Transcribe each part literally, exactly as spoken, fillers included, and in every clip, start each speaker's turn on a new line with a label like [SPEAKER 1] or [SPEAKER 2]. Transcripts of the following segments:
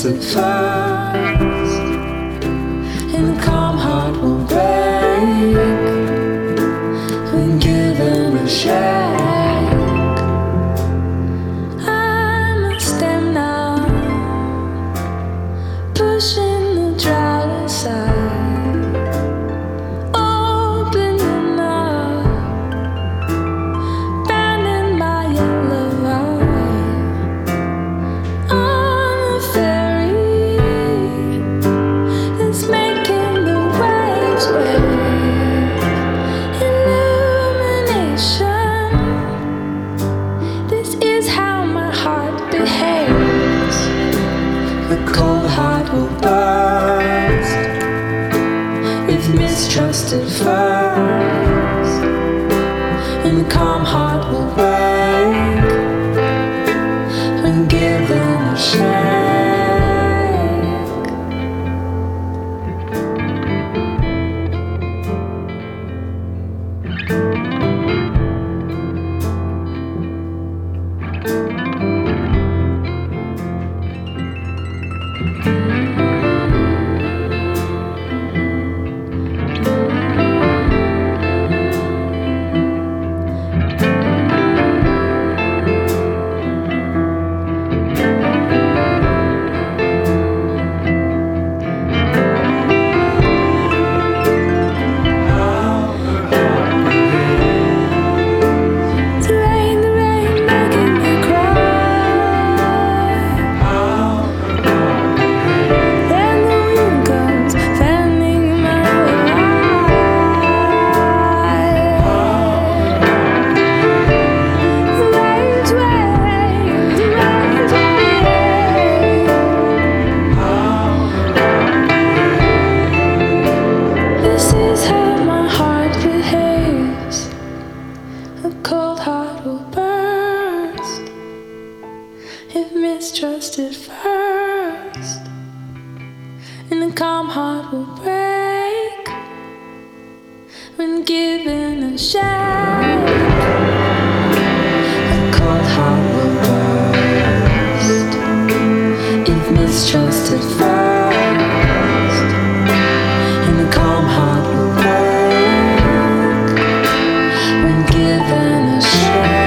[SPEAKER 1] trusted first, and the calm heart will break when given a shake. I'm a stem now, pushing the drought aside, opening up, banding my yellow eye on the ferry that's making the waves wave. Illumination, this is how my heart behaves. The cold heart will burst if mistrusted first, and the calm heart will break when given a shake. Mistrusted first, and the calm heart will break when given a shake. The cold heart will burst if mistrusted first, and the calm heart will break when given a shake.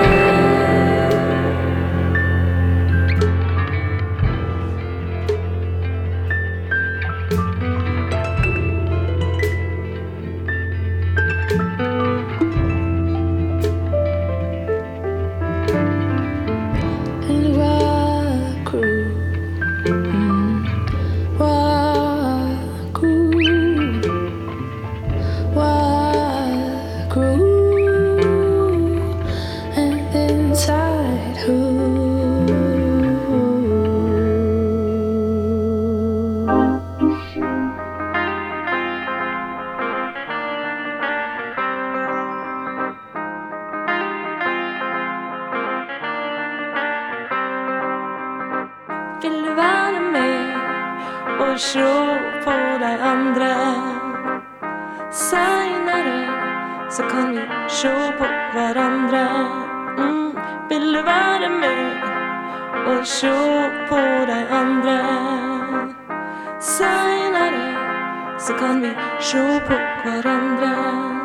[SPEAKER 2] Vill du vara med och tro på de andra? Senare så kan vi tro på varandra. Mm. Vill du vara med och tro på de andra? Senare så kan vi tro på varandra.